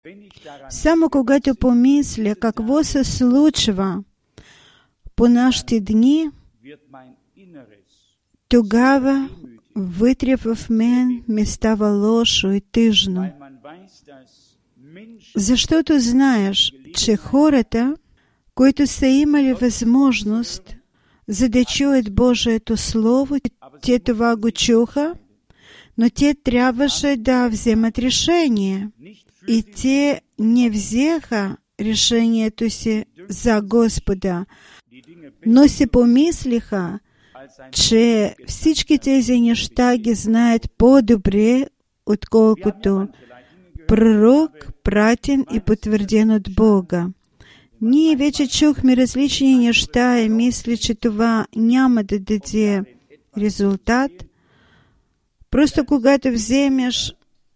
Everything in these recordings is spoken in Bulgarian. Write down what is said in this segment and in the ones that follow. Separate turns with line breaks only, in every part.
Само когато помисля какво се случва по нашите дни, тогава вътре в мен ми става лошо и тъжно. Защото знаеш, че хората, които са имали възможност за да чуят Божието Слово, те това го чуха, но те трябваше да вземат решение. И те не взеха решението си за Господа, но си помислиха, че всички тези неща ги знаят по-добре, отколкото пророк, пратен и потвърден от Бога. Ние вече чухме различни неща и мисля, че това няма да даде резултат. Просто когато вземеш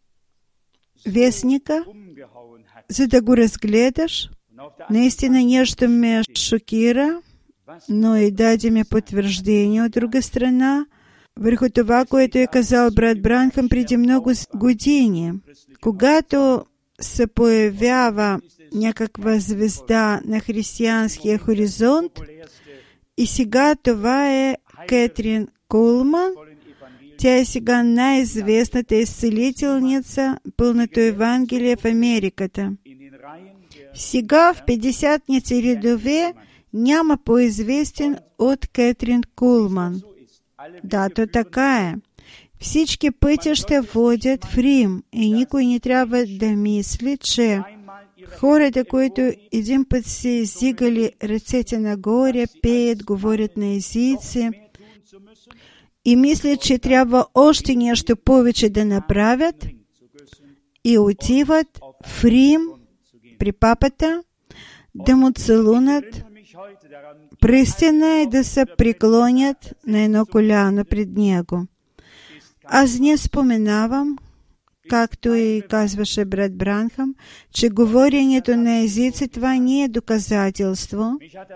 вестника, за да го разгледаш, наистина нещо ме шокира, но и даде ми потвърждение от друга страна върху това, което е казал брат Бранхам преди много години. Когато се появява някаква звезда на християнския хоризонт, и сега това е Кетрин Кулман. Тя е сега най-известната изцелителница, пълното Евангелие в Америката. Сега в 50-ните редове няма по-известен от Кетрин Кулман. Да, то така е. Всички пътища водят в Рим и никой не трябва да мисли, че хората, които един път си издигали ръцете нагоре, пеят, говорят на езици и мислят, че трябва още нещо повече да направят, и отиват в Рим при папата да му целунат пръстена и да се преклонят на едно коляно пред него. Аз не споменавам, както и казваше брат Бранхам, че говоренето на езици това не е доказателство.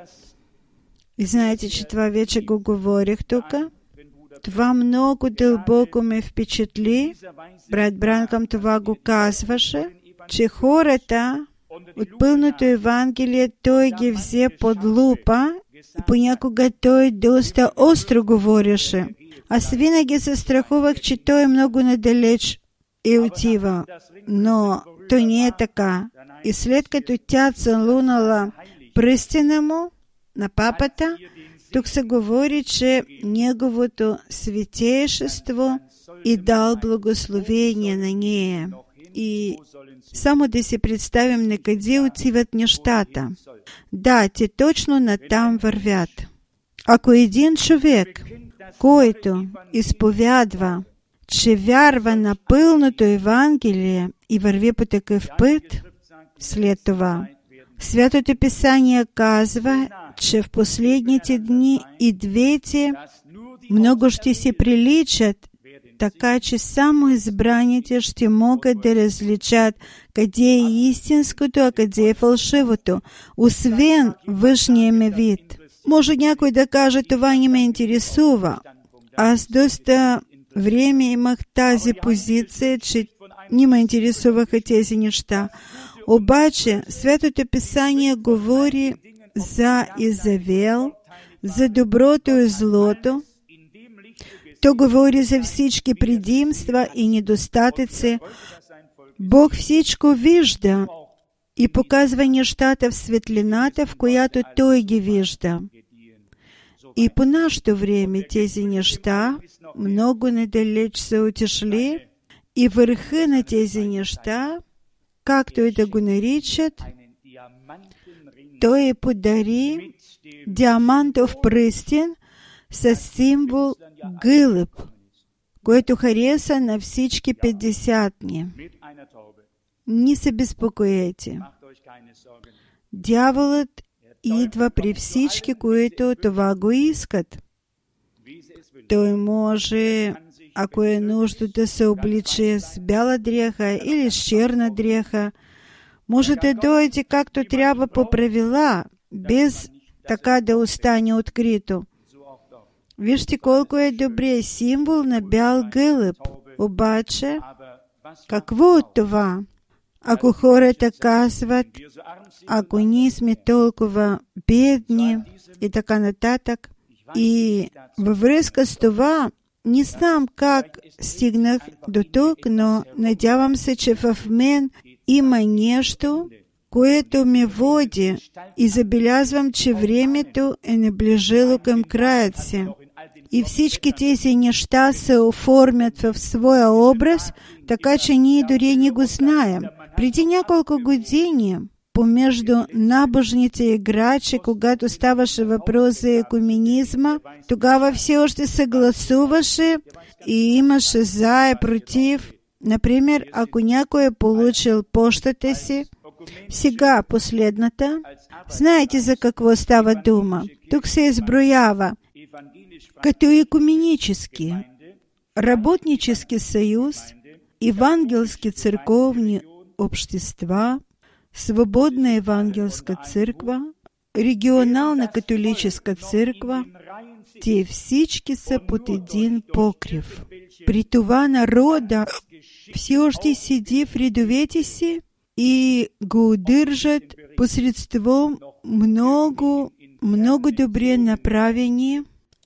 И знаете, че това вече го говорих тук. Това много дълбоко ме впечатли. Брат Бранхам това го казваше, че хората от пълното Евангелие той ги взе под лупа и понякога той доста остро говореше. Аз винаги се страхувах, че той е много надалеч и отива. Но той не е така. И след като тя целунала пръстена му на папата, тук се говори, че неговото светейшество и дал благословение на нея. И само да си представим на къде отиват нещата. Да, те точно натам вървят. Ако един човек, който изповядва, че вярва на пълното Евангелие и върви по такъв път, след това Святото Писание казва, че в последните дни и двете много ще се приличат, така че само избраните ще могат да различат къде е истинското, а къде е фалшивото, освен външния ми вид. Може някой да каже, това не ме интересува. Аз доста време имах тази позиция, че не ме интересуваха тези неща. Обаче, Святото Писание говори за Изавел, за доброто и злото. То говори за всички предимства и недостатъци. Бог всичко вижда и показва нещата в светлината, в която Той ги вижда. И по нашето време тези неща много недалеч са отишли и върха на тези неща, както и да го наричат, Той подари диамантов пръстен с символ гълъб, който хареса на всички 50-ни. Не се безпокоете. Дяволът идва при всички, които това го искат. Той може, ако е нужда да се обличе с бяла дреха или с черна дреха, може да дойде както трябва по правила, без така да остане открито. Вижте колко е добре символ на бял гълъб. Обаче, какво от това? ако хората казват, ако ние сме толкова бедни и така нататък. И във връзка с това, не знам как стигнах до тук, но надявам се, че в мен има нещо, което ме води, и забелязвам, че времето е наближило към краят си. И всички тези неща се оформят в своя образ, така че ние дори не го знаем. Преди няколко години, помежду набожните играчи, когато ставаше въпрос за екуменизма, тогава все още се гласуваше и имаше за и против. Например, ако някой е получил пощата си, сега последната, знаете за какво става дума? Тук се изброява като екуменически, работнически съюз, евангелски църковни общества, свободна евангелска църква, регионална католическа църква. Те всички са под един покрив. При това народа все още седи в редовете си и го удържат посредством много добре направени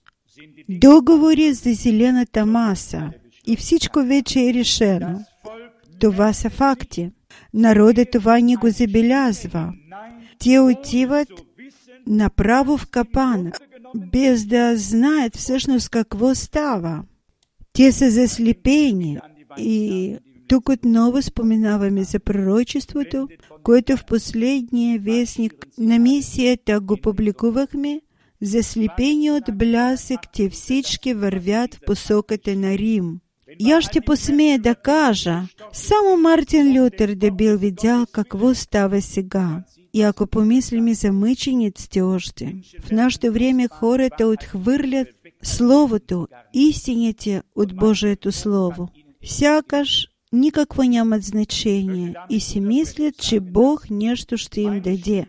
договори за зелената маса. И всичко вече е решено. Това са факти. Народът това не го забелязва. Те отиват направо в капана, без да знаят всъщност какво става. Те са заслепени. И тук отново споменаваме за пророчеството, което в последния вестник на мисията го публикувахме. Заслепени от блясък, те всички вървят в посоката на Рим. И аз ще посмея да кажа, само Мартин Лютер да бил видял какво става сега. И ако помислим за мъчениците още, в нашето време хората отхвърлят Словото, истините от Божието Слово. Сякаш никакво нямат значение и си мислят, че Бог нещо ще им даде.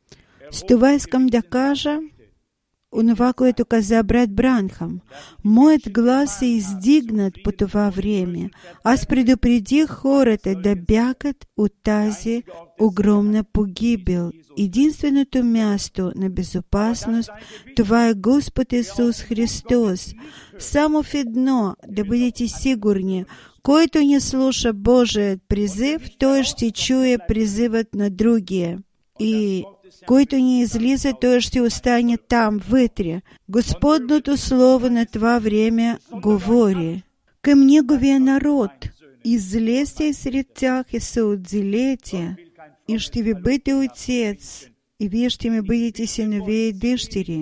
С това искам да кажа онова, което каза брат Бранхам. Моят глас е издигнат по това време. Аз предупредих хората да бягат от тази огромна погибел. Единственото място на безопасност, това е Господ Исус Христос. Само в едно да бъдете сигурни, който не слуша Божият призив, той ще чуе призивът на другия. И който не излиза, той ще остане там, вътре. Господното Слово на това време говори към Неговия народ. Излезте сред тях и се отделете, и ще ви бъде Отец, и вие ще ми бъдете синове и дъщери.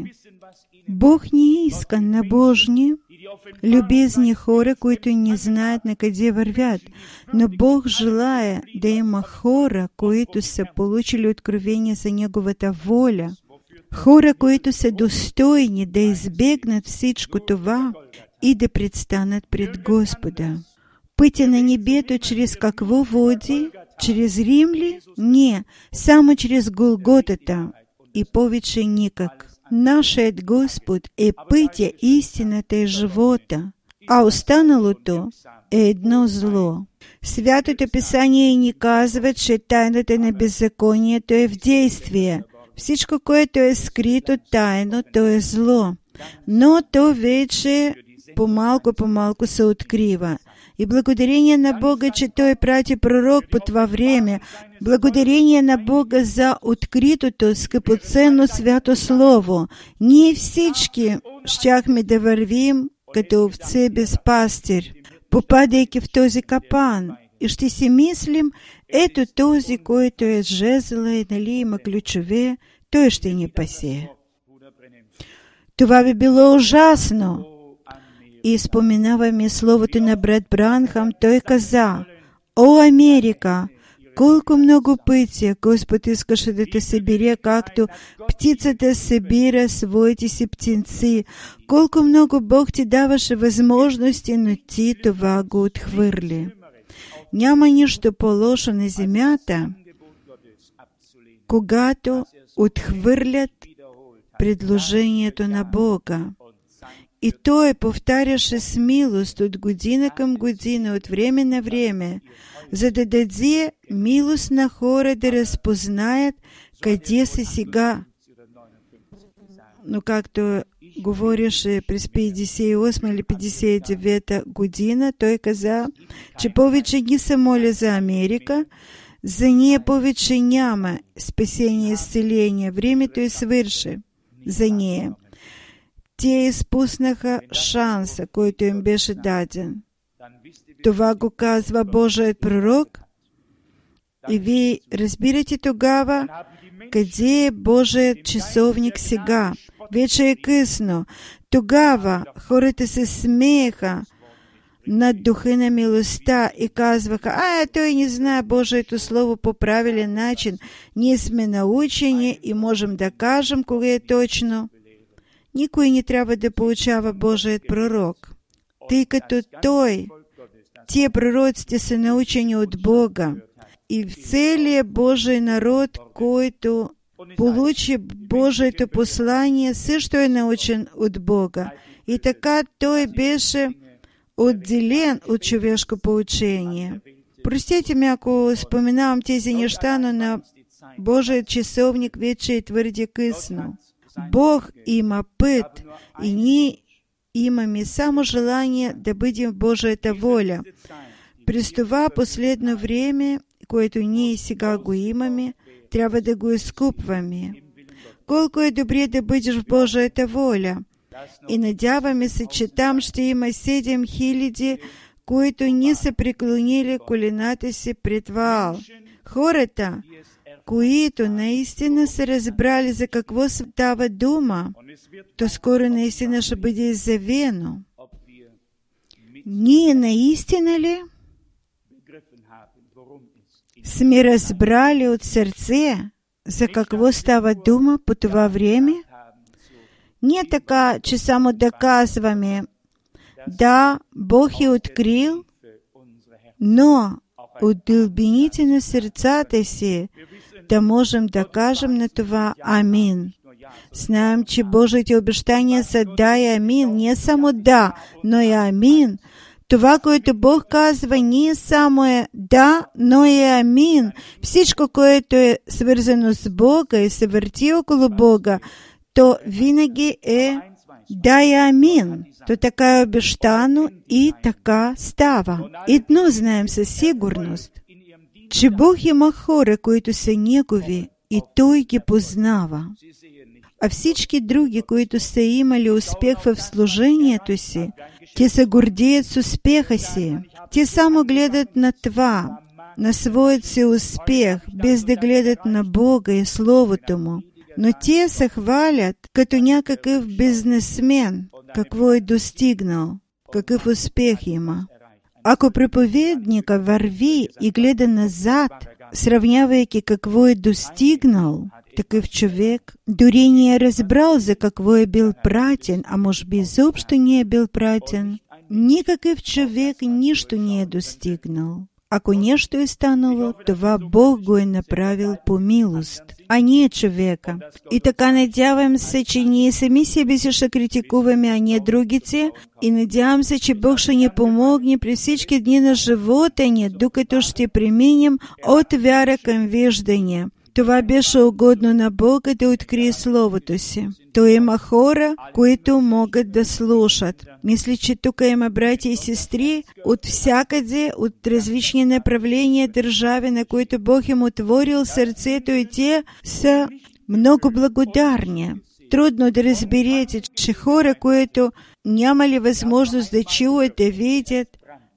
Бог не иска набожни, любезни хора, които не знаят на къде вървят, но Бог желая да има хора, които са получили откровение за Неговата воля, хора, които са достойни да избегнат всичко това и да предстанат пред Господа. Пътя на небето чрез какво води? Чрез Рим ли? Не, само чрез Голготата и повече никак. Нашият Господ е пътя, истината и живота, а останалото е едно зло. Святото Писание ни казва, че тайната на беззаконието е в действие. Всичко, което е скрито тайно, то е зло. Но то вече по-малко се открива. И благодарение на Бога, че Той прати пророк по това време, благодарение на Бога за откритото, скъпоценно свято Слово, ние всички щяхме да вървим като овце без пастир, попадайки в този капан. И ще си мислим, ето този, който е жезла и има ключове, той ще ни пасе. Това би било ужасно. И споменаваме словото на брат Бранхам, той каза: «О, Америка, колко много пъти Господ искаше да те събере, както птицата събира своите си птенци. Колко много Бог ти даваше възможности, но ти това го отхвърли». Няма нищо по-лошо на земята, когато отхвърлят предложението на Бога. И Той повтаряше с милост от година към година, от време на време: за да даде милост на хора да разпознаят къде са сега. Но както говореше през 58 или 59 година, той каза, че повече не се моля за Америка, за нея повече няма спасение и изцеление. Времето е свърши за нея. Те изпуснаха шанса, който им беше даден. Това го казва Божият пророк. И вие разбирате тогава, къде е Божият часовник сега. Вече е късно. Тогава хората се смееха над духа на милостта и казваха, той не знае Божието Слово по правилен начин. Ние сме научени и можем да кажем кога е точно. Никой не трябва да получава Божият пророк, тъй като тия пророците са научени от Бога. И в целия Божий народ, който получи Божието послание, също е научен от Бога. И така той беше отделен от човешко поучение. Простете ме, ако споменавам тези неща, но на Божият часовник вече е твърде късно. Бог има път и ние имаме само желание да бъдем в Божията воля. През това последно време, което ние сега го имаме, трябва да го изкупваме. Колко е добре да бъдеш в Божията воля. И надяваме се, че там ще има 7000, които не са преклонили колената си пред Ваал. Хората, които наистина са разбрали за какво става дума, то скоро наистина ще бъде изявено. Ние наистина ли сме разбрали от сърце за какво става дума по това време? Не така, че само да казваме, да, Бог е открил, но от дълбините на сърцата си да можем да кажем на това амин. Знаем, че Божиите обещания са да и амин, не само да, но и амин. Това, което Бог казва, не само е да, но и амин. Всичко, което е свързано с Бога и се върти около Бога, то винаги е да и амин. То така е обещано и така става. Едно знаем със сигурност, че Бог има хора, които са Негови и Той ги познава. А всички други, които са имали успех в служението си, те се гордеят с успеха си. Те само гледат на това, на своят си успех, без да гледат на Бога и Словото Му. Но те се хвалят като някакъв бизнесмен, какво е достигнал, какъв успех има. Ако проповедника върви и гледа назад, сравнявайки какво е достигнал, такъв човек дори не е разбрал за какво е бил пратен, а може би изобщо не е бил пратен. Никакъв човек нищо не е достигнал. Ако нещо е станало, това Бог го е направил по милост, а не човека. И така надявам се, че ние сами себе си ще критикуваме, а не другите. И надявам се, че Бог ще ни помогне при всички дни на живота ни, докато ще преминем от вяра към виждане. Това беше угодно на Бога да открие Словото си. Той има хора, които могат да слушат. Мисля, че тук има братя и сестри от всякъде, от различни направления държави, на които Бог им отворил сърцето, и те са много благодарни. Трудно да разберете, че хора, които нямали възможност да чуят, да видят,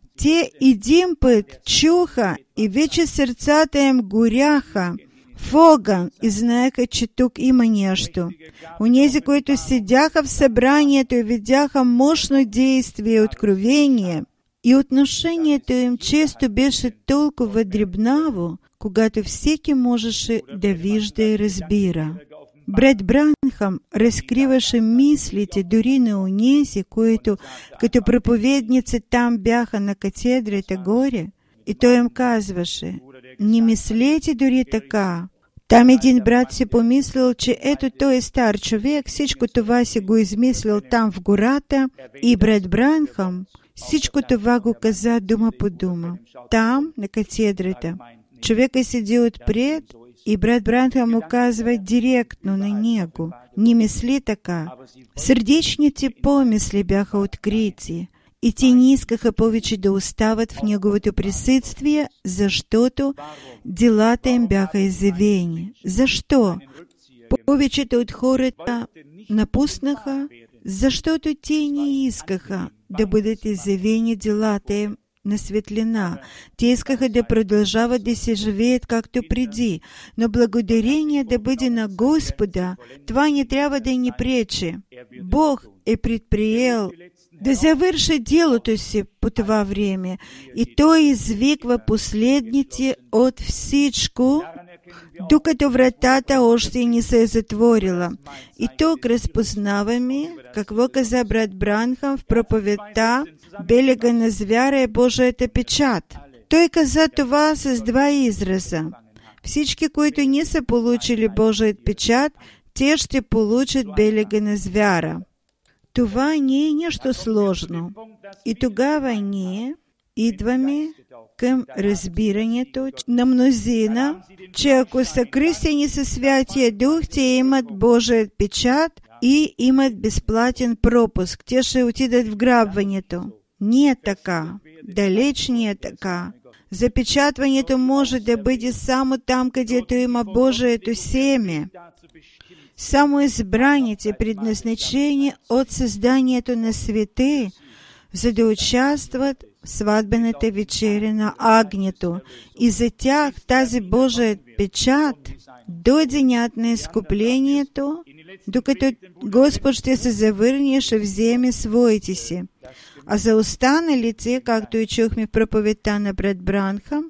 те един път чуха и вече сърцата им горяха в огън и знаеха, че тук има нещо. Онези, които седяха в събранието и видяха мощно действие и откровение, и отношението им често беше толкова дребнаво, когато всеки можеше да вижда и разбира. Брат Бранхам разкриваше мислите дори на онези, които като проповедници там бяха на катедрата горе, и той им казваше: не мислете дори така. Там един брат си помислил, че ето той е стар човек, всичко това си го измислил там в гората, и брат Бранхам всичко това го каза дума по дума. Там, на катедрата, човека седи отпред, и брат Бранхам му казва директно на него: не мисли така. Сърдечните помисли бяха открити, и те не искаха повече да остават в неговото присъствие, защото делата им бяха изявени. Защо? Повечето от хората напуснаха, защото те не искаха да бъдат изявени делата им на светлина. Те искаха да продължават да се живеят както преди, но благодарение да бъде на Господа, това не трябва да ни пречи. Бог е предприел да завърши делото си по това време, и Той извиква последните от всичко, докато вратата още не се е затворила. И тук разпознаваме какво каза брат Бранхам в проповедта «Белега на звяра е Божията печат». Той каза това с два израза. Всички, които не са получили Божият печат, те ще получат белега на звяра. Това не е нещо сложно. И тогава ние идваме към разбирането на мнозина, че ако са кръстени със Святия Дух, те имат Божият печат и имат безплатен пропуск. Те ще отидат в грабването. Не е така. Далеч не е така. Запечатването може да бъде само там, където има Божието семе. Само избраните, предназначени от създанието на свете, за да участват в сватбената вечеря на Агнето. И за тях тази Божия печат до денят на изкуплението, докато Господ ще се завърне, ще вземе своите си. А за останалите, както и чухме в проповедта на брат Бранхам,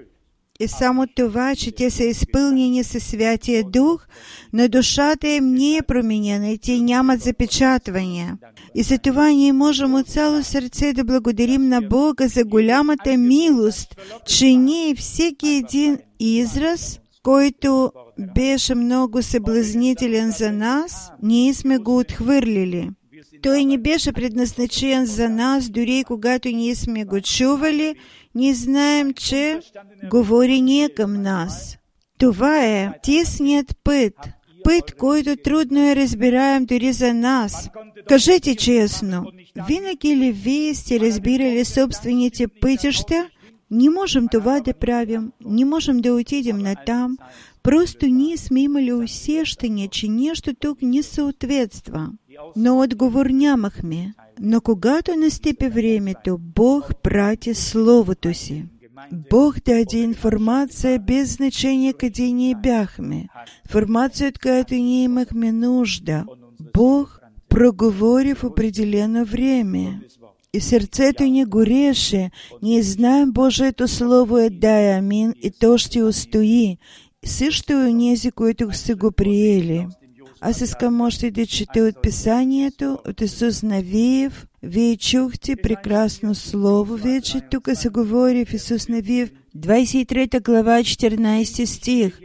е само това, че те са изпълнени със Святия Дух, но душата им не е променена и те нямат запечатвания. И за това ние можем от цяло сърце да благодарим на Бога за голямата милост, че ние всеки един израз, който беше много съблазнителен за нас, ние сме го отхвърлили. Той не беше предназначен за нас, дори когато ние сме го чували, ние знаем, че говори не към нас. Това е тесният път, който трудно е разбираем дори за нас. Кажете честно, винаги ли вие сте разбирали собствените пътища? Не можем това да правим, не можем да отидем натам. Просто ние сме имали усещане, че нещо тук не съответства. Но отговор нямахме. Но когато настъпи времето, Бог прати Словото си. Бог даде информация без значение къде ние бяхме. Информация, от която ние имахме нужда. Бог проговори в определено време. И сърцето ни гореше. Ние знаем Божието Слово е да и амин, и то ще устои. Също и онези, които са го приели. Аз искам още да чета от Писанието, от Исус Навиев. Вие чухте прекрасно слово вече. Тук се говори в Исус Навиев, 23 глава, 14 стих.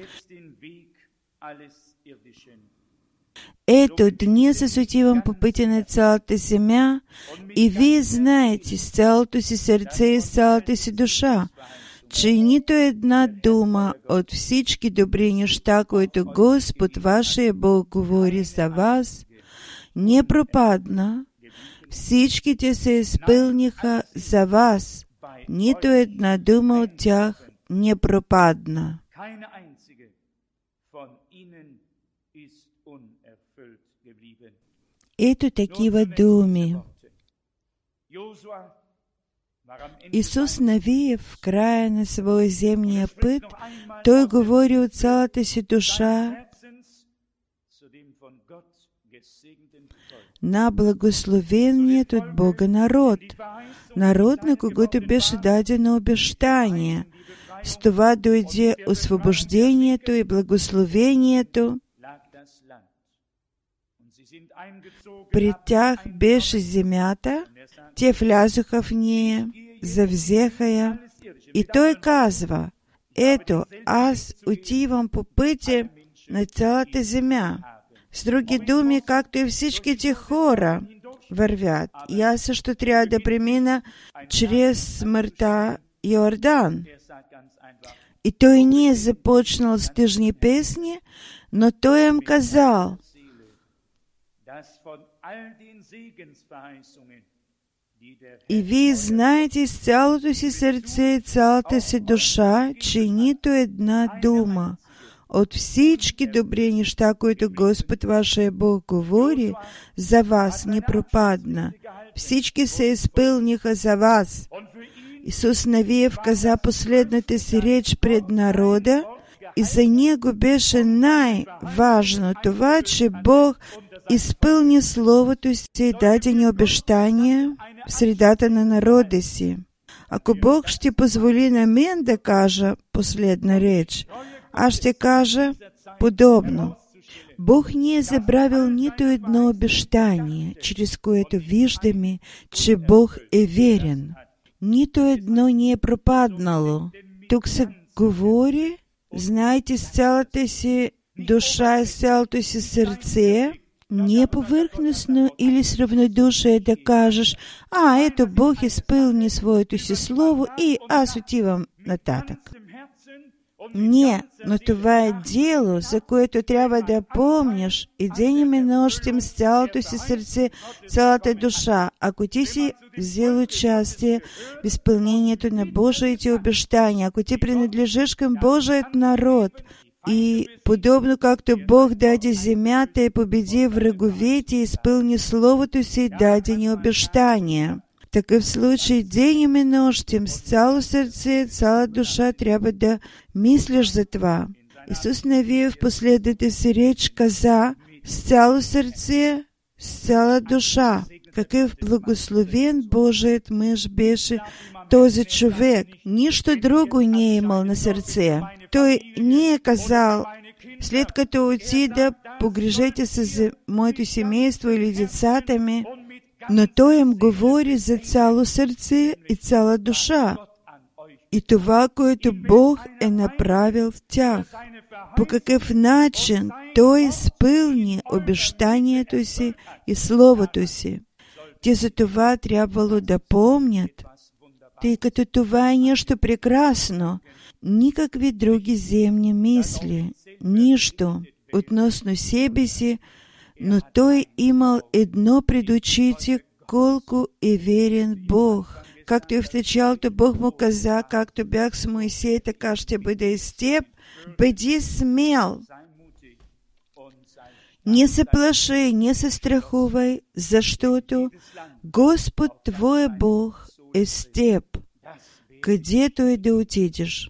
Ето, днес аз отивам по пътя на цялата земя, и вие знаете с цялото си сърце и с цялата си душа, че нито една дума от всички добри неща, които Господ, вашия Бог, говори за вас, не пропадна. Всичките се изпълниха за вас. Нито една дума от тях не пропадна. Ето такива думи. Исус Навиев в края на своя земния път, Той говори от цялата си душа на благословеният от Бога народ, народ, на когото беше дадено обещание. С това дойде освобождението и благословението. Пред тях беше земята, те влязоха в нея, завзеха я. И Той казва, ето, аз отивам по пътя, на цялата земя. С други думи, както и всички ті хора вървят. И аз също трябва да премина чрез смъртта Йордан. И той не е започнал с тъжни песни, но той им казал: и вие знаете с цялото си сърце и цялата си душа, че нито една дума от всички добри неща, които Господ вашия Бог говори, за вас не пропадна. Всички се изпълниха за вас. Исус Навиев каза последната си реч пред народа, и за него беше най-важно това, че Бог изпълни Словото си и даде ни обещания в средата на народа си. Ако Бог ще позволи на мен да кажа последна реч, аз ще кажа подобно. Бог не е забравил нито едно обещание, чрез което виждаме, че Бог е верен. Нито едно не е пропаднало. Тук се говори, знаете, с цялата си душа и с цялото си сърце, не е повърхностно или с равнодушие да кажеш: ето Бог изпълни своето си слово и аз отивам нататък. Не, но това е дело, за което трябва да помниш и денем и нощем с цялото си сърце, цялата душа. Ако ти си взел участие в изпълнението на Божиите обещания, ако ти принадлежиш към Божият народ, и подобно както Бог даде земята и победи враговете, изпълни Словото си и даде ни обещания. В такъв случай денем и нощем с цяло сърце, цяла душа трябва да мислиш за това. Исус Навиев в последната си реч каза: с цяло сърце, с цяла душа. Какъв благословен Божият мъж беше този човек. Нищо друго не е имал на сърце. Той не е казал: след като отида, погрижете се за моето семейство или децата ми, но той им говори за цяло сърце и цяла душа и това, което Бог е направил в тях. По какъв начин той изпълни обещанието си и Словото си. Те за това трябвало да помнят, тъй като това е нещо прекрасно. Никакви други земни мисли, нищо относно себе си, но той имал едно пред очите, колко е верен Бог. Както и в началото Бог му каза: както бях с Моисей, така ще бъда и с теб. Бъди смел. Не се плаши, не се страхувай, защото Господ твой Бог е с теб, където и да отидеш.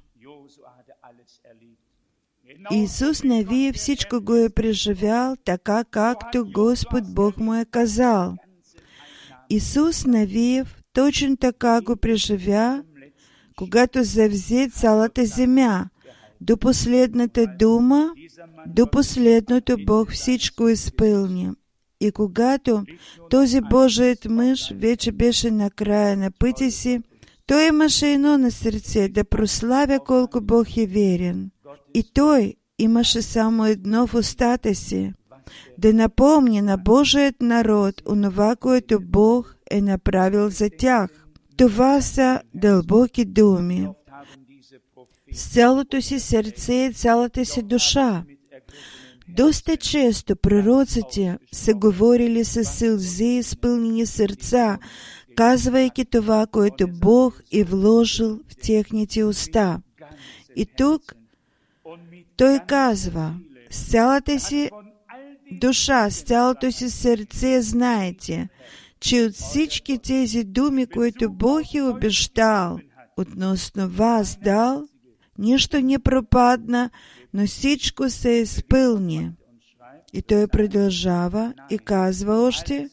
Исус Навиев всичко го е преживял така, както Господ Бог му е казал. Исус Навиев точно така го преживя, когато завзе цялата земя. До последната дума, до последното Бог всичко изпълни. И когато този Божият мъж вече беше на края на пътя си, той имаше едно на сърце: да прославя колко Бог е верен. И той имаше само едно в устата си: да напомни на Божият народ онова, което Бог е направил за тях. Това са дълбоки думи. С цялото си сърце и цялата си душа. Доста често пророците са говорили със сълзи и изпълнени сърца, казвайки това, което Бог е вложил в техните уста. И тук той казва: с цялата си душа, с цялото си сърце знаете, че от всички тези думи, които Бог е обещал относно вас дал, нищо не пропадна, но всичко се изпълни. И той продължава и казва още: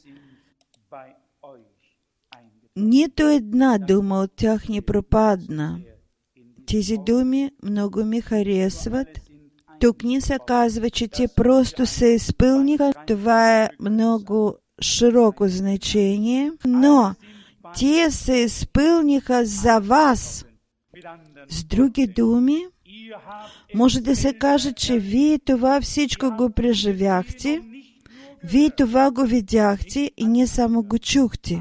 нито една дума от тях не пропадна. Тези думи много ми харесват. Тук не се казва, че те просто се изпълниха. Това е много широко значение, но те се изпълниха за вас. С други думи, Може да се каже, че вие това всичко го преживяхте, вие това го видяхте и не само го чухте.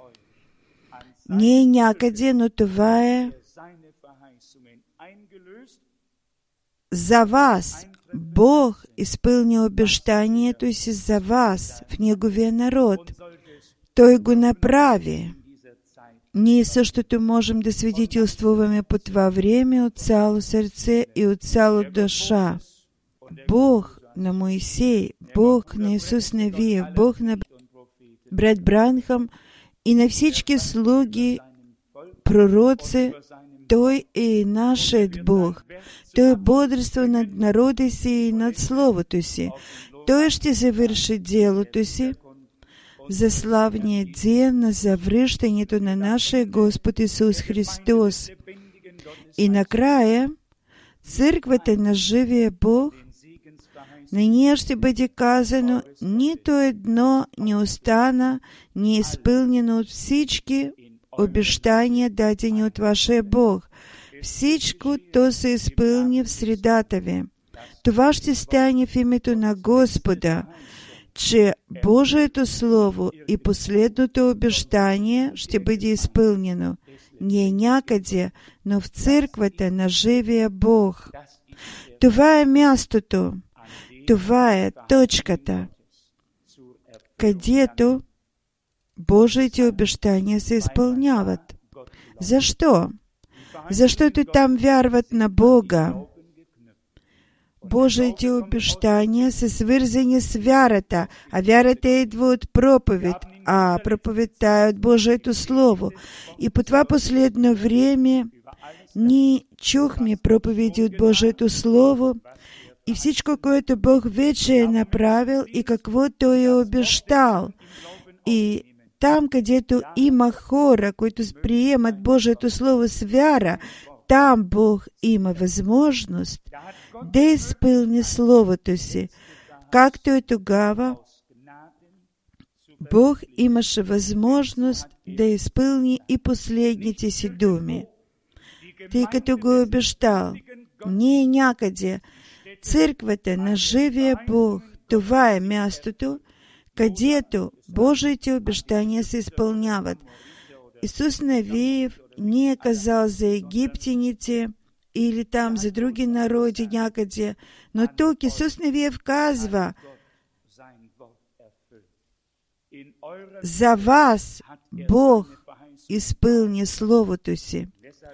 Не е някъде, но това е за вас. Бог изпълни обещанието си за вас в Неговия народ. Той го направи. Ние същото можем да свидетелствуваме по това време от цяло сърце и от цяло душа. Бог на Моисей, Бог на Исус Навиев, Бог на брат Бранхам и на всички слуги, пророци, Той е нашият Бог. Той бодрства над народа си и над Словото си. Той ще завърши делото си за славния ден на завръщането на нашия Господ Исус Христос. И накрая, църквата на живия Бог, на нея ще бъде казано, нито едно не остана неизпълнено от всички обещания, дадени от вашия Бог. Всичко то се изпълни в средата ви. Това ще стане в името на Господа, че Божието Слово и последното обещание ще бъде изпълнено. Не някъде, но в църквата на живия Бог. Това е мястото, това е точката, където Божиите обещания се изпълняват. Защо? Защото там вярват на Бога. Божиите обещания са свързани с вярата, а вярата идва от проповед, а проповедта е от Божието Слово. И по това последно време ние чухме проповеди от Божието Слово и всичко, което Бог вече е направил и какво Той е обещал. И там, където има хора, които приемат Божието Слово с вяра, там Бог има възможност да изпълни Словото си. Както и тогава, Бог имаше възможност да изпълни и последните си думи, тъй като го обещал. Не някъде. Църквата на живия Бог, това е мястото, където Божиите обещания се изпълняват. Исус Навиев не е казал за египтяните или там за други народи някъде, но тук Исус Навиев казва, за вас Бог изпълни Словото си.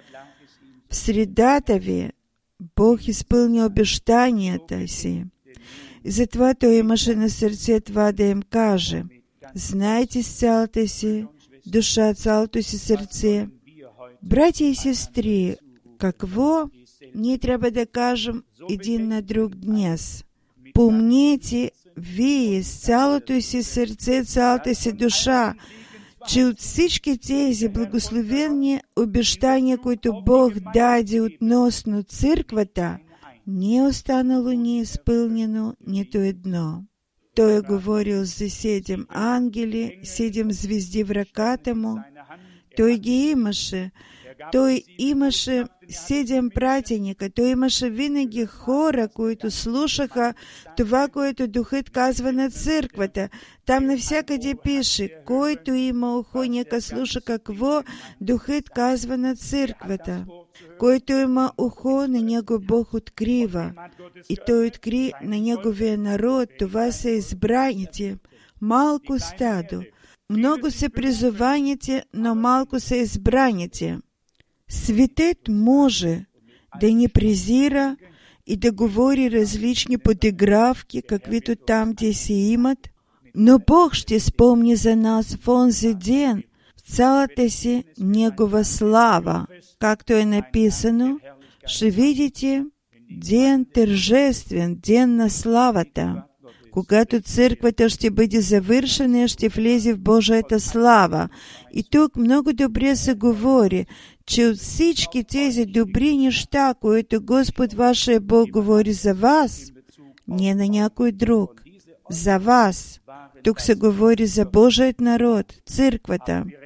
В средата ви Бог изпълни обещанията си. И затова Той имаше на сърце това да им каже. Знайте с цялата си душа, цялото си сърце. Братя и сестри, какво ние трябва да кажем един на друг днес? Помнете вие с цялото си сърце, цялата си душа, че от всички тези благословени обещания, които Бог даде относно църквата, не е останало неизпълнено нито едно. Той е говорил за 7 ангели, 7 звезди в ръката му. Той ги имаше. Той имаше 7 пратеника. Той имаше винаги хора, които слушаха това, което Духът казва на църквата. Там навсякъде пише, който има ухо, нека слуша какво Духът казва на църквата. Който има ухо, на него Бог открива. И Той откри на Неговия народ, това са избраните. Малко стадо. Много са призованите, но малко са избраните. Светът може да ни презира и да говори различни подигравки, каквито там те си имат, но Бог ще спомни за нас в онзи ден в цялата си Негова слава. Както е написано, ще видите ден тържествен, ден на славата. Когато църквата ще бъде завършена, ще влезе в Божията слава. И тук много добре се говори, че от всички тези добри неща, които Господ вашия Бог говори за вас, не на някой друг, за вас. Тук се говори за Божият народ, църквата.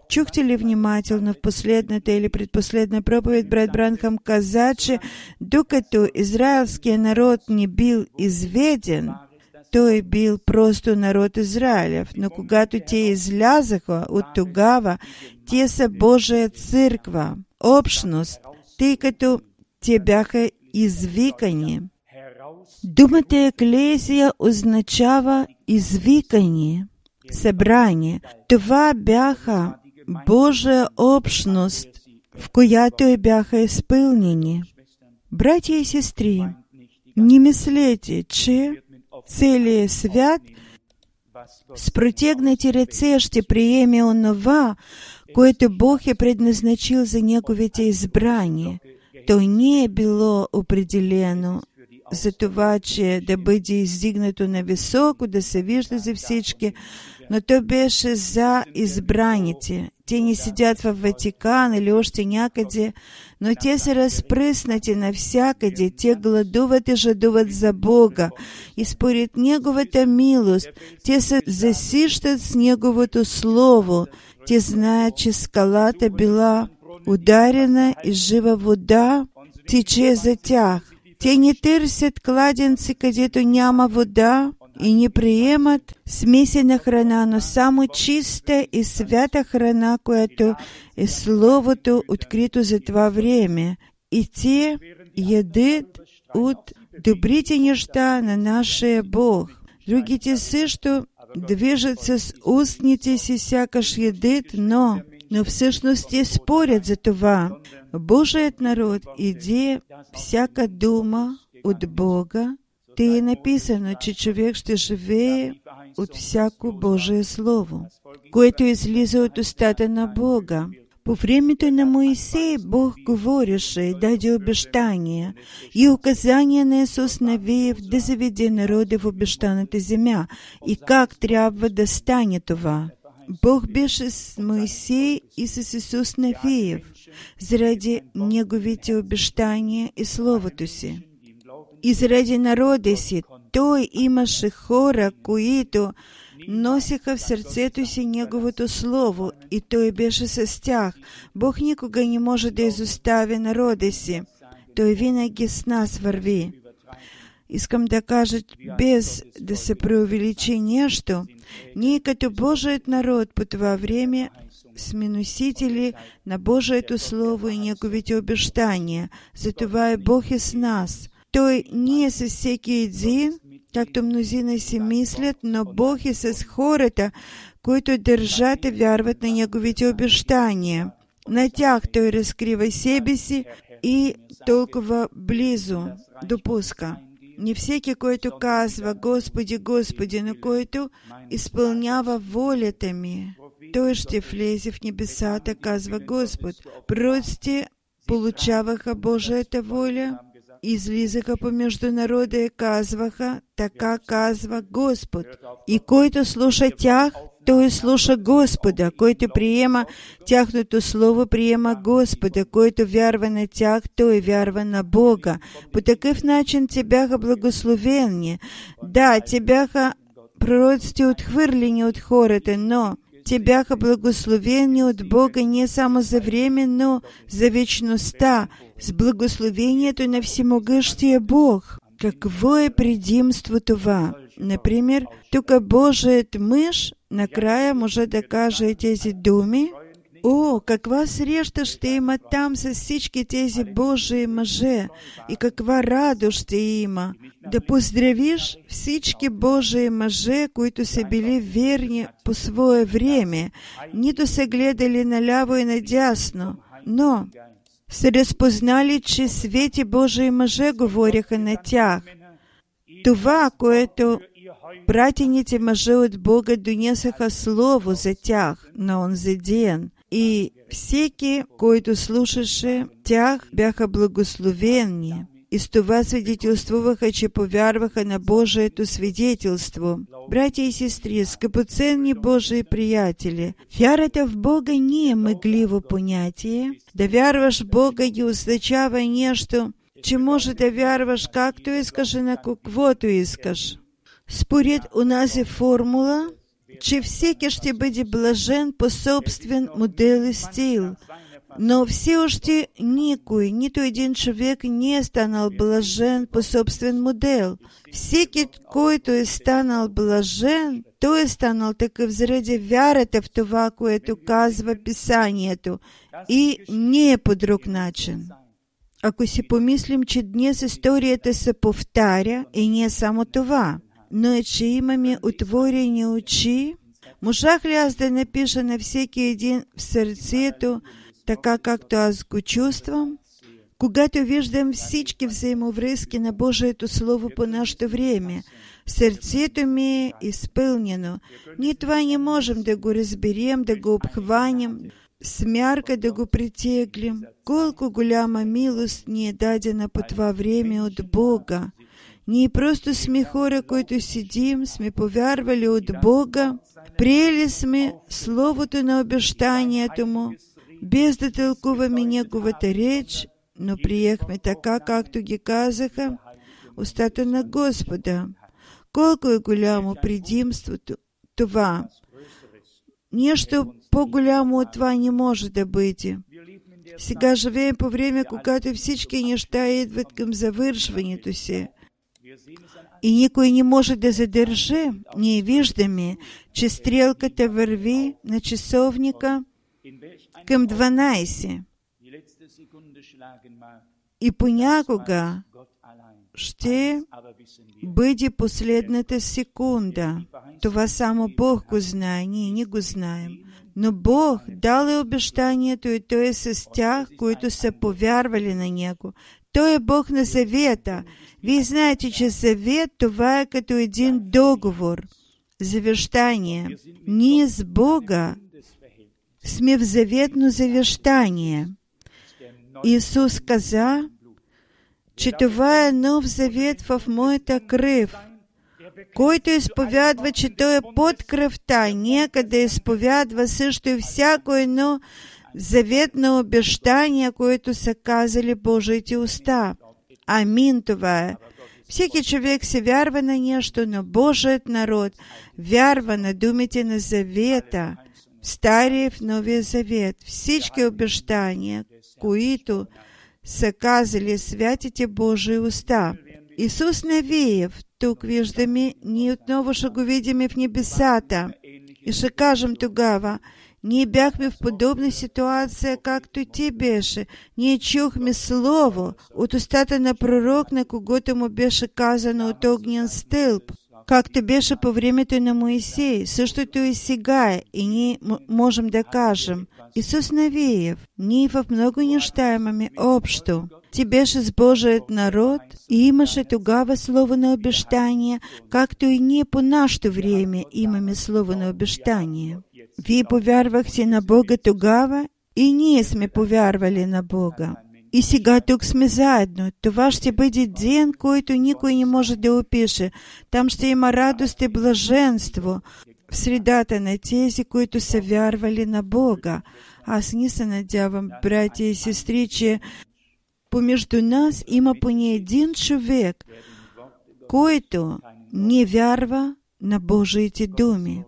чухте ли внимателно в последната или предпоследна проповедь брат Бранхам каза, че докато израелският народ не бил изведен, той бил просто народ Израилев, но когато те излязаха от тогава, те са Божия църква, общност, тъй като те бяха извикани. Думата еклезия означава извикани, събрание. Това бяха Божия общност, в която бяха изпълнени. Братя и сестри, не мислете, че целият свят с протегнати ръце ще приеме онова, което Бог е предназначил за Неговите избрани. То не е било определено за това, че да бъде издигнато на високо, да се вижда за всички, но то беше за избраните. Те не седят в Ватикан или още някъде, но те са разпръснати навсякъде. Те гладуват и жадуват за Бога. И според Неговата милост, те се засищат с Неговото Слово. Те знаят, че скалата била ударена и жива вода тече за тях. Те не търсят кладенци, където няма вода, и не приемат смесена храна, но само чиста и свята храна, която е Словото, открито за това време. И те ядат от добрите неща на нашия Бог. Другите също движат с устните си, сякаш ядат, но всъщност те спорят за това. Божият народ иде всяка дума от Бога. Те е написано, че човек ще живее от всяко Божие Слово, което излиза от устата на Бога. По времето на Моисей Бог говореше и даде обещания и указания на Исус Навиев да заведе народа в обещаната земя и как трябва да стане това. Бог беше с Моисей и с Исус Навиев заради Неговите обещания и Словото си. И заради народа си Той имаше хора, които носиха в сърцето си Неговото Слово, и Той беше с тях. Бог никога не може да изостави народа си. Той винаги с нас върви. Искам да кажа, без да се преувеличи нещо, ние като Божият народ по това време сме носители на Божието Слово и Неговите обещания. Затова и Бог е с нас. Той не е с всеки един, както мнозина си мислят, но Бог е с хората, които държат и вярват на Неговите обещания. На тях Той разкрива себе си и толкова близо допуска. Не всеки, който казва Господи, Господи, но който изпълнява волята ми, той ще влезе в небесата, казва Господ. Пророците получаваха Божията воля, излизаха помежду народа и казваха, така казва Господ. И който слуша тях, той слуша Господа. Който приема тяхното слово, приема Господа. Който вярва на тях, той вярва на Бога. По такъв начин те бяха благословени. Да, те бяха пророците отхвърлени от хората, но те бяха благословени от Бога не само за време, но за вечността, с благословението на всемогъщия Бог. Какво е предимство това? Например, тук Божият мъж накрая може да каже тези думи. О, каква среща ще има там с всички тези Божии мъже и каква радост ще има. Да поздравиш всички Божии мъже, които са били верни по свое време, нито са гледали наляво и надясно, но са разпознали, че свети Божии мъже говориха на тях. Това, което пратените мъже от Бога донесаха слово за тях на онзи ден. И всеки, който слушаше тях, бяха благословени. И с това свидетелствуваха, че повярваха на Божието свидетелство. Братя и сестри, скъпоценни Божии приятели, вярата в Бога не е мъгливо понятие. Да вярваш в Бога не означава нещо, че може да вярваш както искаш и на каквото искаш. Според онази формула, че всеки ще бъде блажен по собствен модел и стил. Но все още никой, нито един човек не е станал блажен по собствен модел. Всеки, който е станал блажен, той е станал такъв заради вярата в това, което казва Писанието, и не е по друг начин. Ако си помислим, че днес историята се повтаря, и не само това, но и че имаме отворени очи, можах ли аз да напиша на всеки един в сърцето, така както аз го чувствам, когато виждам всички взаимовръзки на Божието Слово по нашето време? Сърцето ми е изпълнено. Ние това не можем да го разберем, да го обхванем, с мярка да го притеглим. Колко голяма милост ни е дадена по това време от Бога. Ние просто сме хора, които седим, сме повярвали от Бога, приели сме Словото на обещанието Му, без да тълкуваме Неговата реч, но приехме така, както ги казаха устата на Господа. Колко е голямо предимството това! Нещо по-голямо от това не може да бъде. Сега живеем по време, когато всички неща идват към завършването си. И никой не може да задържи. Ние виждаме, че стрелката върви на часовника към 12. И понякога ще бъде последната секунда. Това само Бог го знае, ние не го знаем. Но Бог дал е обещанието и Той е с тях, които са повярвали на Него. Той е Бог на завета. Вие знаете, че завет това е като един договор, завещание. Ние с Бога сме в заветно завещание. Исус каза, че това е нов завет в моята кръв. Който изповядва, че Той е под кръвта, нека да изповядва също и всяко едно заветно обещание, което са казали Божиите уста. Амин, това е. Всеки човек се вярва на нещо, но Божият народ вярва на думите на завета, в Стария и в Новия завет. Всички обещания, които са казали святите Божии уста. Исус Навиев, тук виждаме, ние отново ще го видим в небесата. И ще кажем тогава, ние бяхме в подобна ситуация, както и ти беше. Ние чухме слово от устата на пророк, на когото му беше казано от огнен стълб, както беше по времето на Моисей. Същото и сега е. И ние можем да кажем, Исус Навиев, ние в много неща имаме общо. Ти беше с Божият народ и имаше тогава слово на обещание, както и ние по нашето време имаме слово на обещание. Вие повярвахте на Бога тогава и ние сме повярвали на Бога. И сега тук сме заедно. Това ще бъде ден, който никой не може да опише. Там ще има радост и блаженство в средата на тези, които са вярвали на Бога. Аз не се надявам, братя и сестри, че помежду нас има поне един човек, който не вярва на Божиите думи.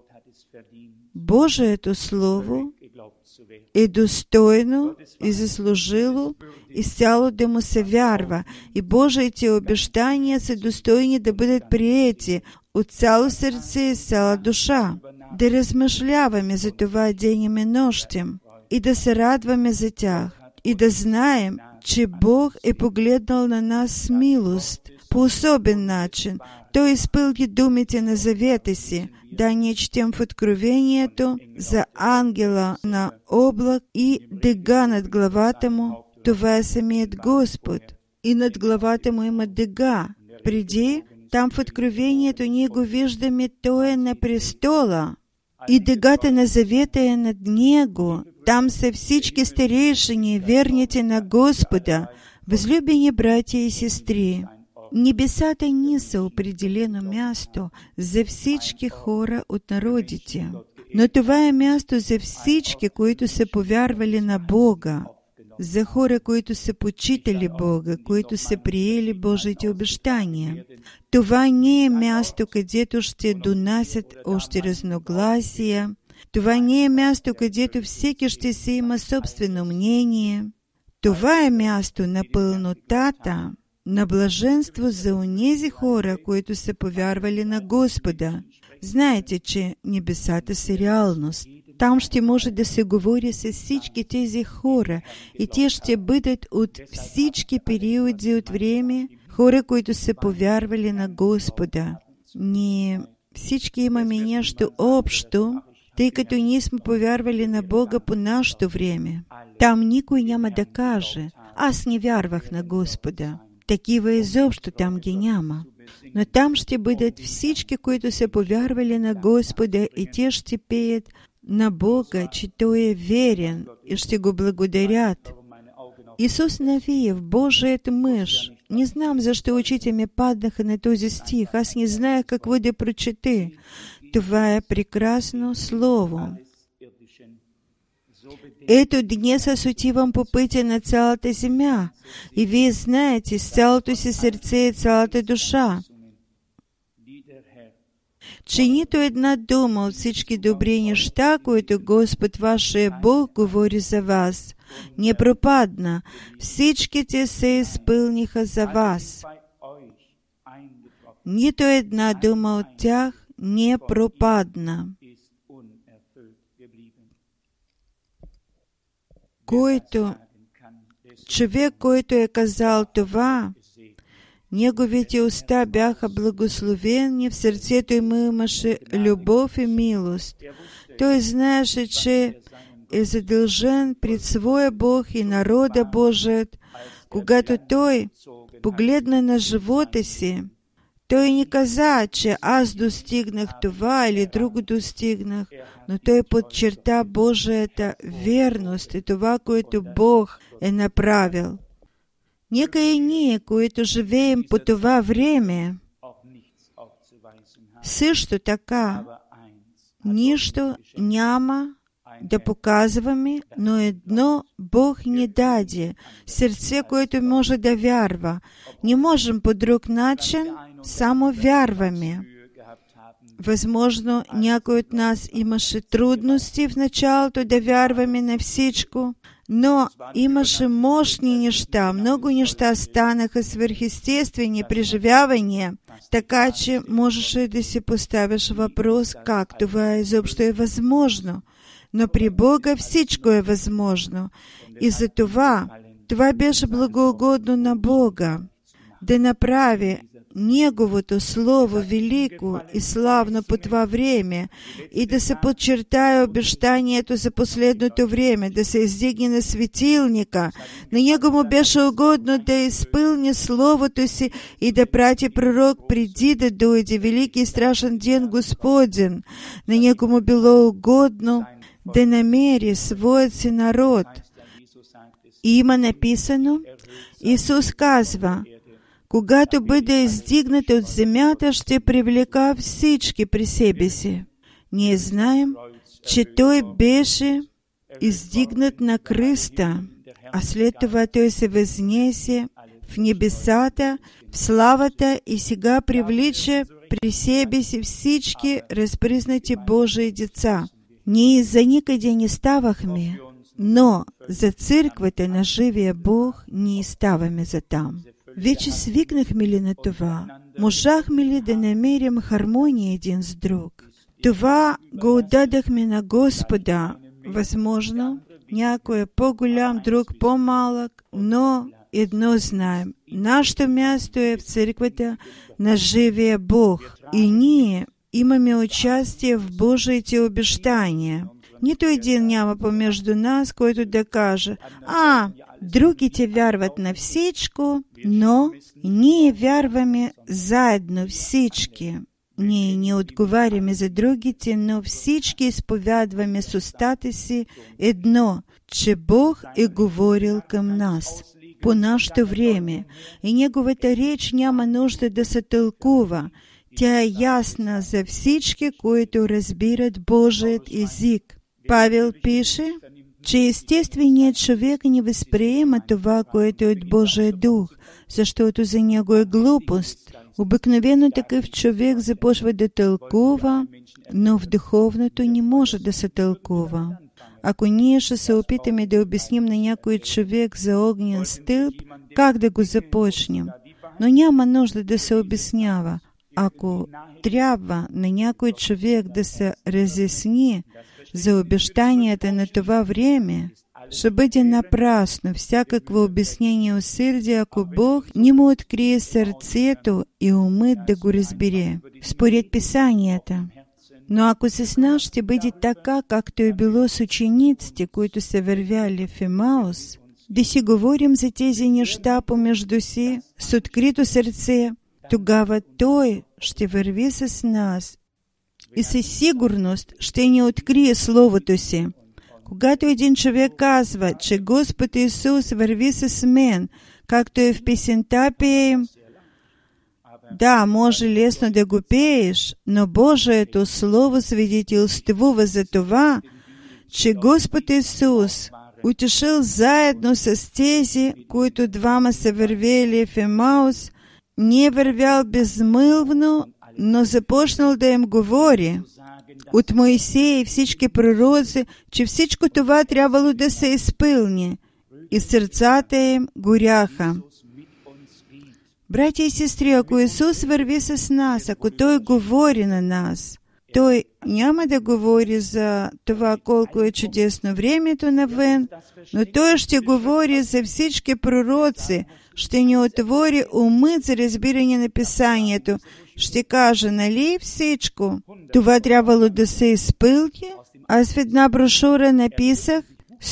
Божието Слово е достойно и заслужило изцяло да му се вярва. И Божиите обещания са достойни да бъдат приети от цяло сърце и цяла душа. Да размишляваме за това денем и нощем и да се радваме за тях. И да знаем, че Бог е погледнал на нас с милост по особен начин. Той изпълни думите на завета си. Да ние четем в Откровението за ангела на облак и дега над главата му. Това е самият Господ. И над главата му има дега. Преди, там в Откровението ние го виждаме, Той е на престола. И дегата на завета е над него. Там са всички старейшини, верните на Господа. Възлюбени братя и сестри, небесата не са определено място за всички хора от народите, но това е място за всички, които са повярвали на Бога. за хора, които са почитали Бога, които са приели Божите обещания. Това не е място, където ще донасят още разногласия. Това не е място, където всеки ще си има собствено мнение. Това е място на пълнотата, на блаженство за онези хора, които са повярвали на Господа. Знаете, че небесата са реалност. Там ще може да се говори с всички тези хора и те ще бъдат от всички периоди от време хора, които са повярвали на Господа. Ние всички имаме нещо общо, тъй като ние сме повярвали на Бога по нашето време. Там никой няма да каже: аз не вярвах на Господа. Такива изобщо там ги няма. Но там ще бъдат всички, които са повярвали на Господа, и те ще пеят на Бога, че Той е верен, и ще го благодарят. Исус Навиев, Божият мъж. Не знам защо очите ми паднаха на този стих. Аз не знаю какво да прочета. Това е прекрасно слово. Ето днес аз отивам по пътя на цялата земя, и вие знаете с цялото си сърце и цялата душа, че нито една дума от всички добри неща, които Господ вашия Бог говори за вас, не пропадна. Всичките се изпълниха за вас. Нито една дума от тях не пропадна. Човек, който е казал това, неговите уста бяха благословени, в сърцето му имаше любов и милост. Той знаеше, че е задължен пред своя Бог и народа Божият. Когато той погледна на живота си, той не каза, че аз достигнах това или друго достигнах, но той подчерта Божията верност и това, което Бог е направил. Нека и ние, които живеем по това време, също така нищо няма да показваме, но едно Бог ни даде – сърце, което може да вярва. Не можем по друг начин, само вярваме. Възможно, някой от нас имаше трудности в началото да вярваме на всичко, но имаше мощни неща, много неща станаха свръхестествени преживявания, така че можеше да си поставиш въпрос как това изобщо е възможно. Но при Бога всичко е възможно. И за това беше благоугодно на Бога да направи Неговото Слово велико и славно по това време и да се подчертае обещанието за последното време, да се издигне на светилника. На Него му беше угодно да изпълни Словото си и да прати пророк преди да дойде велики и страшен ден Господен. На Него му било угодно да намери своят си народ. И има написано, Исус казва: когато бъде издигнат от земята, ще привлека всички при себе си. Ние знаем, че Той беше издигнат на кръста, а след това Той се възнесе в небесата, в славата и сега привлича при себе си всички разпръснати Божии деца. Ние за никъде не ставахме, но за църквата на живия Бог ние ставаме за там. Вече свикнахме ли на това? Можахме ли да намерим хармония един с друг? Това го отдадахме на Господа. Възможно, някой е по-голям, друг по-малък, но едно знаем. Нашето място е в църквата на живия Бог. И ние имаме участие в Божиите обещания. Нито един няма помежду нас, който да каже: другите вярват на всичко, но ние вярваме заедно всички. Ние не отговаряме за другите, но всички изповядваме с устата си едно, че Бог е говорил към нас по нашето време и Неговата реч няма нужда да се тълкува. Тя е ясна за всички, които разбират Божият език. Павел пише: че естественият човек не възприема това, което е от Божия дух, защото за него е глупост. Обикновено такъв човек започва да тълкува, но в духовното не може да се тълкува. Ако ние ще се опитаме да обясним на някой човек за огнен стълб, как да го започнем? Но няма нужда да се обяснява. Ако трябва на някой човек да се разясни за обещанията на това време, ще бъде напрасно всякакво обяснение и усърдие, ако Бог не му открие сърцето и умът да го разбере, според Писанията. Но ако се знае, ще бъде така, както е било с учениците, които са вървяли в Емаус, да си говорим за тези неща помежду си с открито сърце, тогава Той ще върви с нас и със сигурност ще ни открие Словото си. Когато един човек казва, че Господ Исус върви с мен, както е в песента пеем, да, може лесно да го пееш, но Божието Слово свидетелствува за това, че Господ Исус отишъл заедно с тези, които двама са вървели в Емаус, не е вървял безмълвно, но започнал да им говори от Моисея и всички пророци, че всичко това трябвало да се изпълни. И сърцата им горяха. Братя и сестри, ако Исус върви с нас, ако Той говори на нас, Той няма да говори за това колко е чудесно времето навън, но Той ще говори за всички пророци, ще ни отвори умът за разбиране на Писанието, ще каже, нали всичко, това трябвало да се изпълни. Аз в една брошура написах,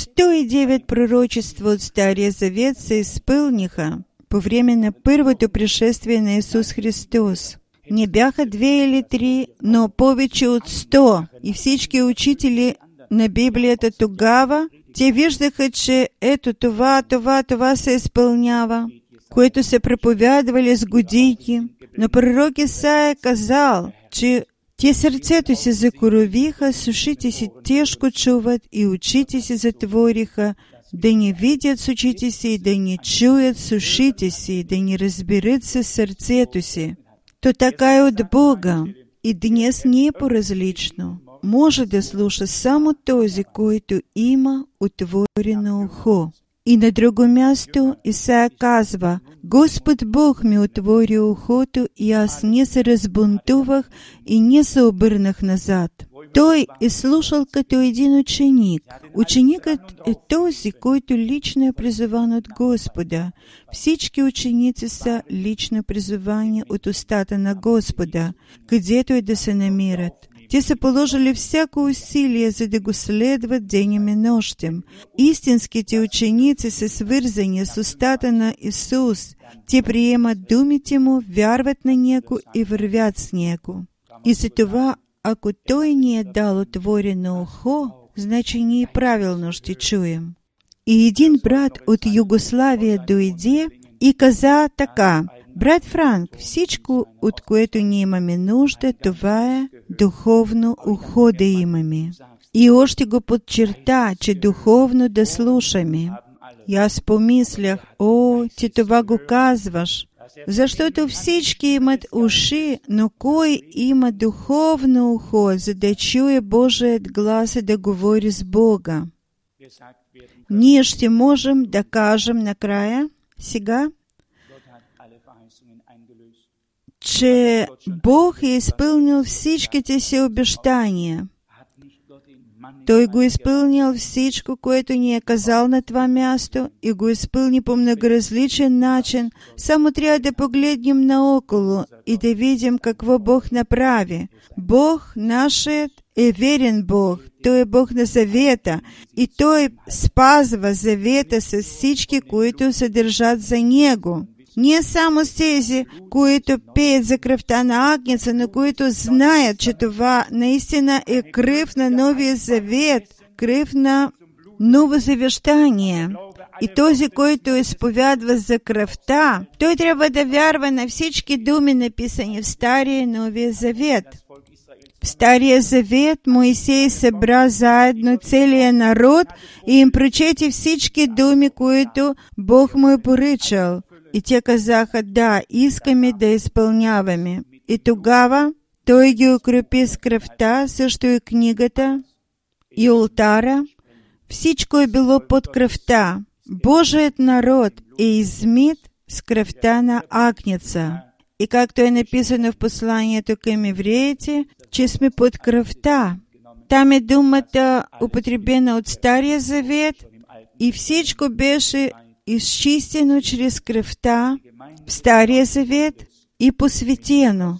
109 пророчества от Стария Завет се изпълниха по време на първото пришествие на Исус Христос. Не бяха 2 или 3, но повече от 100. И всички учители на Библията тогава, те виждаха, че ето това се изпълнява, което се проповядвали с години. Но пророк Исаия казал, че те сърцето си закоровиха, сушите си тежко чуват и очите си затвориха, да не видят с очите си и да не чуят с ушите си и да не разберат със сърцето си. То така е от Бога. И днес не е по-различно. Може да слуша само този, който има отворено ухо. И на друго място Исаия казва, Господ Бог ми отвори ухото и аз не се разбунтувах и не се обърнах назад. Той е слушал като един ученик. Ученикът е този, който лично е призован от Господа. Всички ученици са лично призовани от устата на Господа, където и да се намират. Те са положили всяко усилие, за да го следват денем и нощем. Истинските ученици са свързани с устата на Исус. Те приемат думите Му, вярват на Него и вървят с Него. И за това, ако Той ни е дал отворено ухо, значи ние правилно ще чуем. И един брат от Югославия дойде и каза така, брат Франк, всичко, от което ние имаме нужда, това е духовно ухо да имаме. И още го подчерта, че духовно да слушаме. И аз помислях, ти това го казваш, защото всички имат уши, но кой има духовно ухо, за да чуе Божият глас и да говори с Бога? Ние ще можем да кажем накрая, сега, че Бог е изпълнил всичките си обещания. Той го изпълнил всичко, което ни е казал на това място и го изпълни по многоразличен начин. Само трябва да погледнем наоколо и да видим какво Бог направи. Бог нашият е верен Бог. Той е Бог на завета и Той спазва завета с всички, които се държат за Него. Не само с тези, които пеят за кръвта на Агнеца, но които знаят, че това наистина е кръв на Новия Завет, кръв на ново завещание. И този, който изповядва за кръвта, той трябва да вярва на всички думи, написани в Стария и Новия Завет. В Стария Завет Моисей събра заедно целия народ и им прочети всички думи, които Бог му е поръчал. И те казаха: да, искаме да изпълняваме. И тогава той ги укрепи с кръвта, също и книгата, и олтара. Всичко е било под кръвта. Божият народ е измит с кръвта на агнеца. И както е написано в посланието към евреите, че сме под кръвта. Там е думата употребена от Стария Завет и всичко беше изчистено чрез кръвта в Стария Завет и посветено.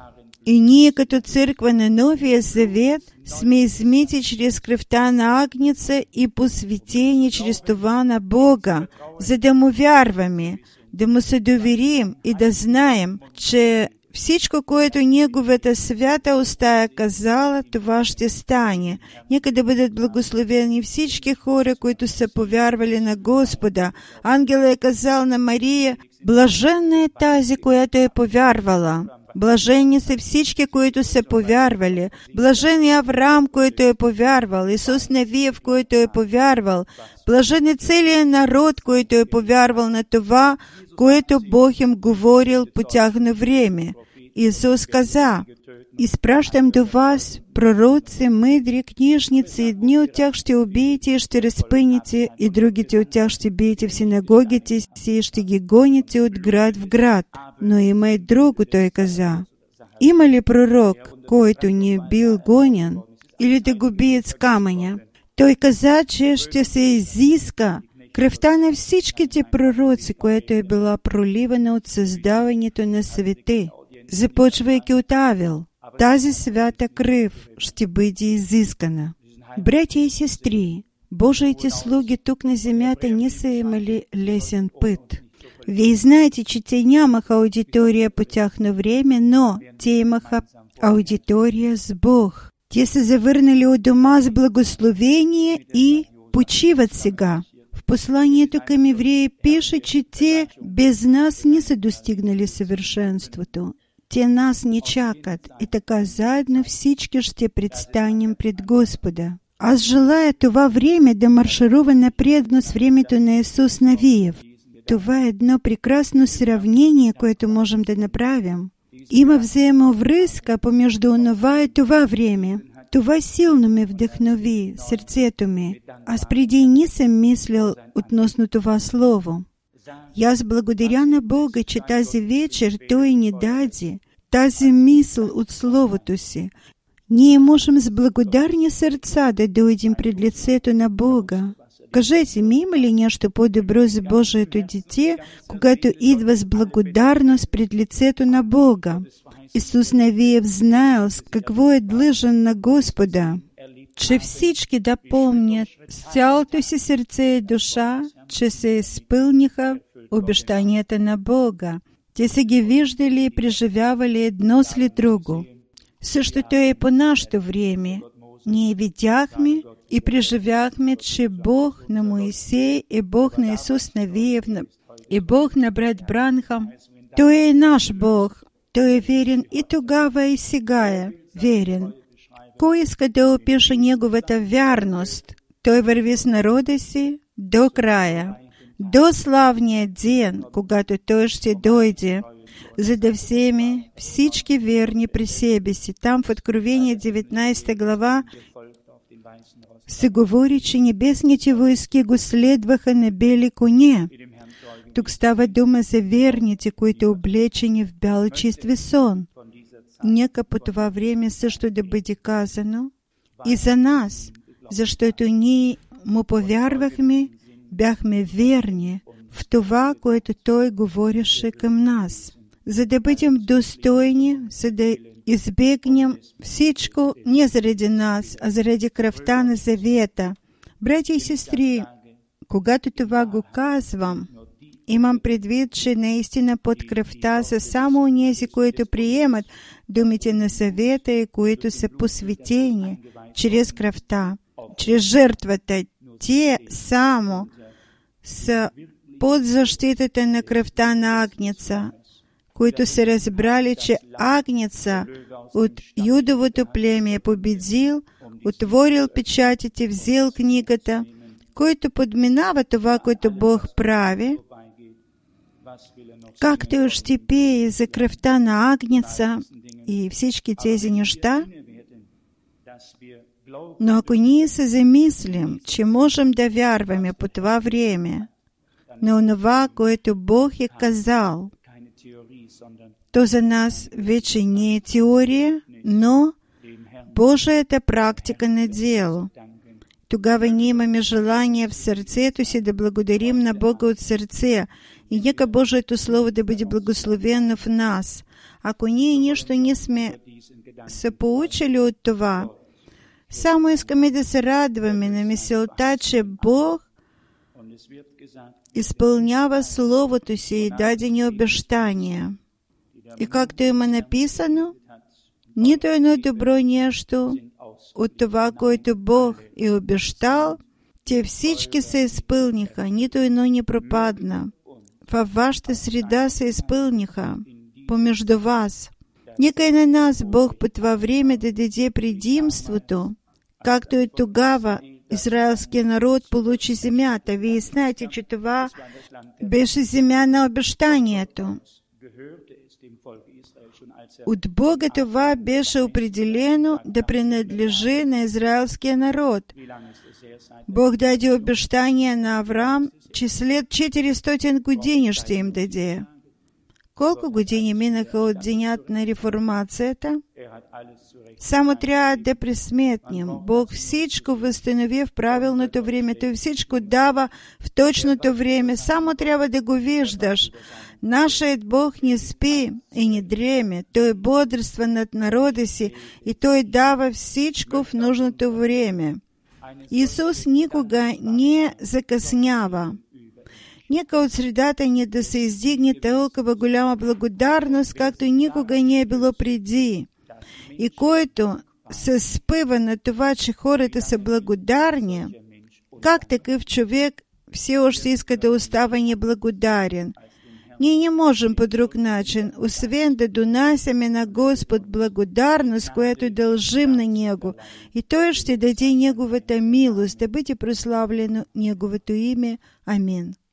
И ние като църква на Новия Завет сме измити чрез кръвта на агнеца и посветени чрез това на Бога, за да му вярваме, да му се доверим и да знаем, че всичко, което Неговата свята уста е казала, това ще стане. Нека да бъдат благословени всички хора, които са повярвали на Господа. Ангелът е казал на Мария: блаженна е тази, която е повярвала. Блажени са всички, които са повярвали. Блажен е Авраам, който е повярвал. Исус Навиев, който е повярвал. Блажен е целият народ, който е повярвал на това, което Бог им говорил по тяхно време. Исус каза: изпращам до вас пророци, мъдри, книжници, едни от тях ще убиете и ще разпънете, и другите от тях ще биете в синагогите си и ще ги гоните от град в град. Но има и друго, той каза. Има ли пророк, който не бил гонен, или да го бият с камъня? Той каза, че ще се изиска кръвта на всичките пророци, която е била проливана от създаването на свете, започвайки от Авел. Тази свята кръв ще бъде изискана. Братя и сестри, Божиите слуги тук на земята не са имали лесен път. Вие знаете, че те нямаха аудитория по тяхно време, но те имаха аудитория с Бог. Те са завърнали от дома с благословение и почиват сега. В посланието към евреи пише, че те без нас не са достигнали съвършенството. Те нас не чакат и така заедно всички ще предстанем пред Господа. Аз желая това време да марширува напред с времето на Исус Навиев. Това е едно прекрасно сравнение, което можем да направим. Има взаимовръзка помежду онова и това време. Това силно ме вдъхнови сърцето ми. Аз преди не съм мислил относно това слово. И аз благодаря на Бога, че тази вечер Той ни даде тази мисъл от Словото си. Ние можем с благодарни сърца да дойдем пред лицето на Бога. Кажете ми, има ли нещо по-добро за Божието дете, когато идва с благодарност пред лицето на Бога? Исус Навиев знаел с какво е длъжен на Господа, че всички да помнят с цялото си сърце и душа, че се изпълниха обещанията на Бога. Те са ги виждали и преживявали едно след друго. Същото е по нашето време. Ние видяхме и преживяхме, че Бог на Моисей е Бог на Исус Навиев и Бог на брат Бранхам. Той е наш Бог. Той е верен и тогава, и сега е верен. Кой иска да опише Неговата вярност? Той върви с народа си до края, до славния ден, когато Той ще дойде, за да вземе всички верни при себе си. Там в Откровение 19 глава се говори, че небесните войски го следваха на бели коне. Тук става дума за верните, които облечени в бял чист весон. Нека по това време също да бъде казано и за нас, защото ние му повярвахме, бяхме верни в това, което Той говореше към нас, за да бъдем достойни, за да избегнем всичко не заради нас, а заради кръвта на завета. Братя и сестри, когато това го казвам, имам предвид, че наистина под кръвта са само онези, които приемат думите на съвета и които са посветени чрез кръвта, чрез жертвата. Те само са под защитата на кръвта на агнеца. които се разбрали, че Агнеца от Юдовото племя победил, отворил печатите, взел книгата, който подминава това, което Бог прави, както и ощепее за кръвта на Агнеца и всички тези неща. Но ако ние се замислим, че можем да вярваме по това време на онова, което Бог е казал, то за нас вече не е теория, но Божията практика на дело. Тогава ние имаме желание в сърцето си да благодарим на Бога от сърце и нека Божието Слово да бъде благословено в нас. Ако ние нищо не сме се поучили от това, само искаме да се радваме на мисълта, че Бог изпълнява Словото си и дадени обещания. И както има написано, нито едно добро нещо от това, което Бог е обещал, те всички се изпълниха, нито едно не пропадна. Във вашата среда се изпълниха, помежду вас. Нека и на нас Бог по това време да даде предимството, както и тогава израелския народ получи земята. Вие знаете, че това беше земя на обещанието. От Бога това беше определено да принадлежи на израелския народ. Бог даде обещание на Авраам, че след 400 години ще им даде. Колко години минаха от денят на реформацията? Само трябва да пресметнем. Бог всичко възстанови в правилното време. Той всичко дава в точното време. Само трябва да го виждаш. Нашият Бог не спи и не дреме. Той бодрства над народа си и Той дава всичко в нужното време. Исус никога не закъснява. Нека от средата ни да се издигне толкова голяма благодарност, както никога не е било преди. И който се спъва на това, че хората са благодарни, как такъв човек все още иска да остава неблагодарен? Ние не можем по друг начин, освен да донасяме на Господ благодарност, която дължим на Него, и Той ще даде Неговата милост, да бъде прославлено Неговото име. Амин.